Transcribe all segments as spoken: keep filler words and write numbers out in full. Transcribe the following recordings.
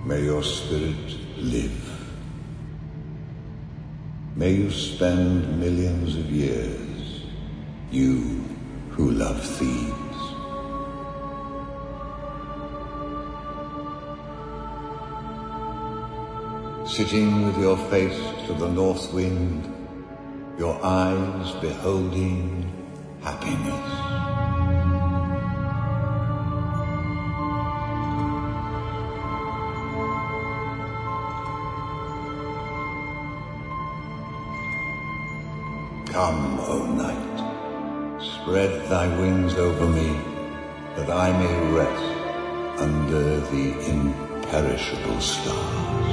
May your spirit live. May you spend millions of years, you who love Thebes. Sitting with your face to the north wind, your eyes beholding happiness. Come, O night, spread thy wings over me, that I may rest under the imperishable stars.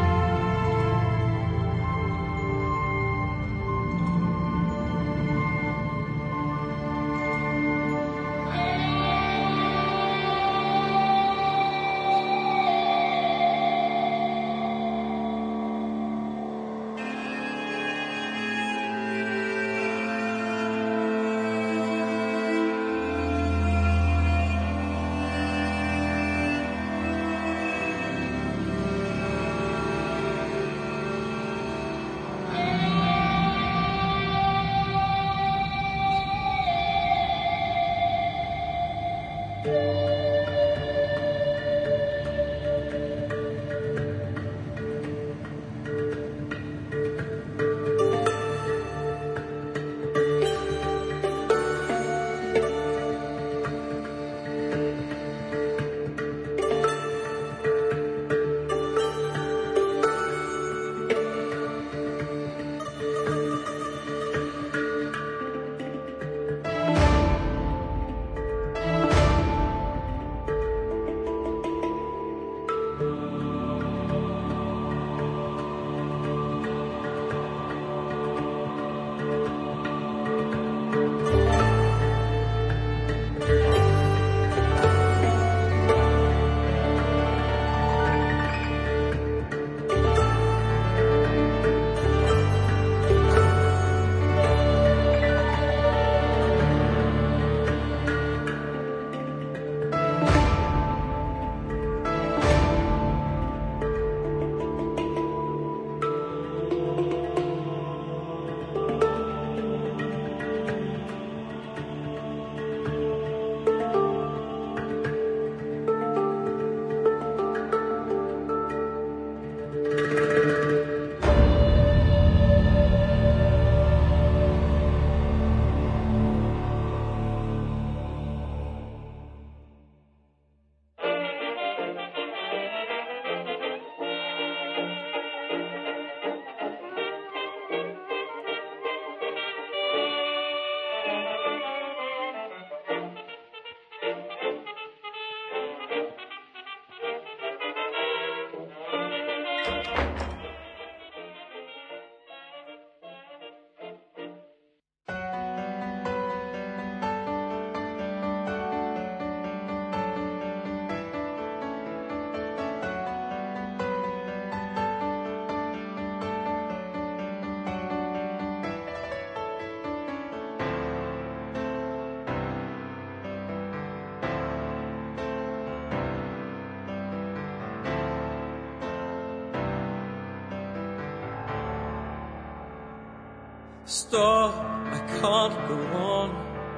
Stop, I can't go on.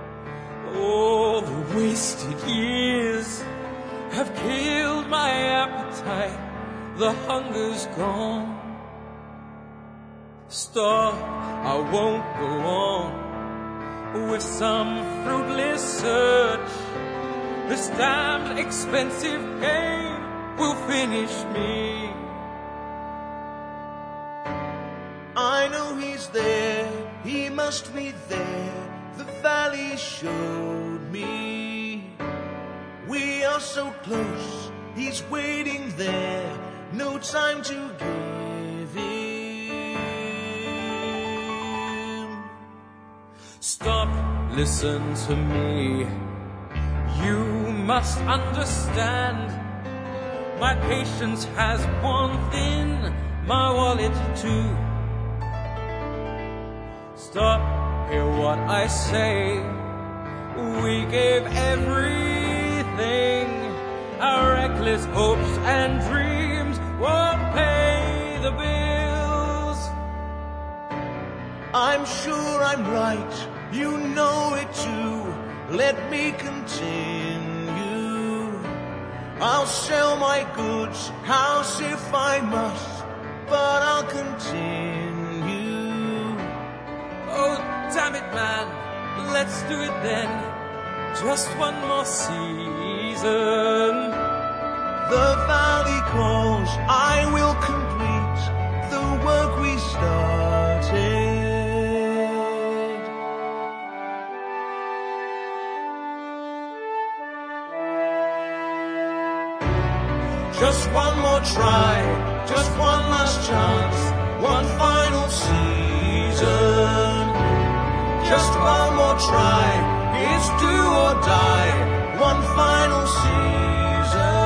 All the wasted years have killed my appetite. The hunger's gone. Stop, I won't go on with some fruitless search. This damned expensive pain will finish me. I know he's there, he must be there. The valley showed me. We are so close, he's waiting there. No time to give in. Stop, listen to me. You must understand. My patience has worn thin, my wallet too. Stop, hear what I say. We gave everything, our reckless hopes and dreams. won't pay the bills. I'm sure I'm right, you know it too. Let me continue. I'll sell my goods, house if I must, but I'll continue. Oh, damn it, man, let's do it then. Just one more season. The valley calls, I will complete the work we started. Just one more try, just one last chance, one final season. Just one more try, it's do or die, one final season.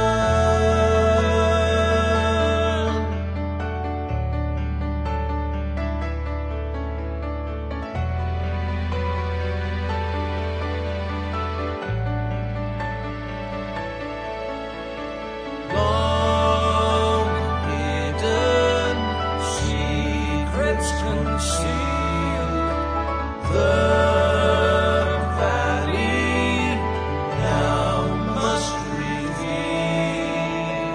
Long hidden secrets concealed, the valley now must reveal.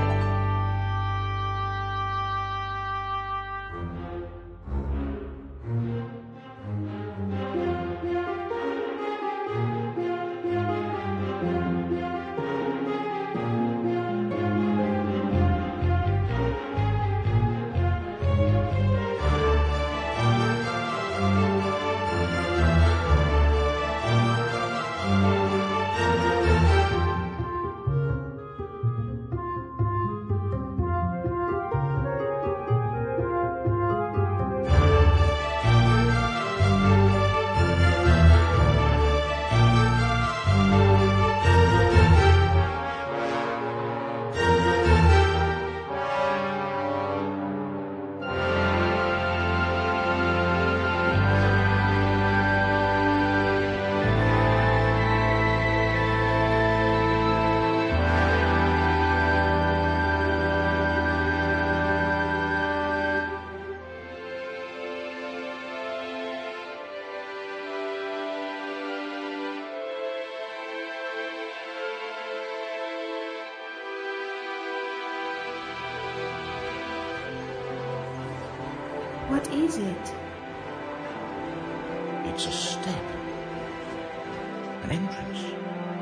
What is it? It's a step, an entrance.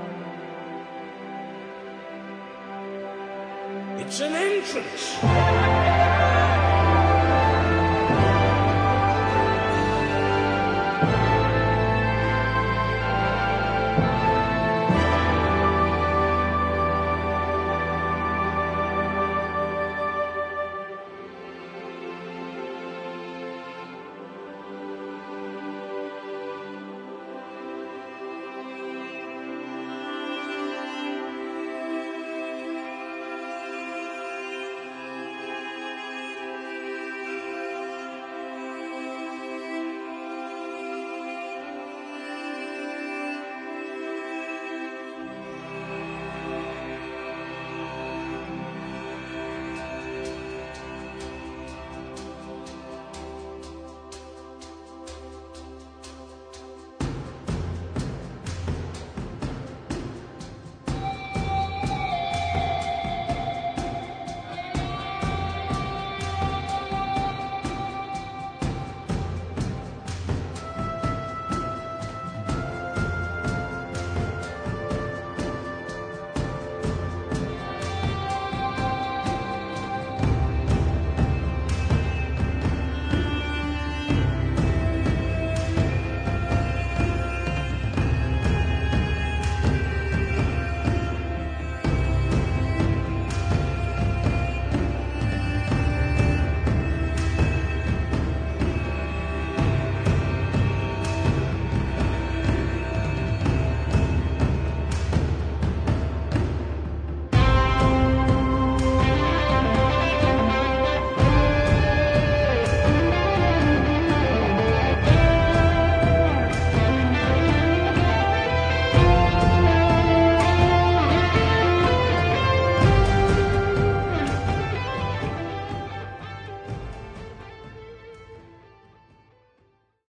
It's an entrance!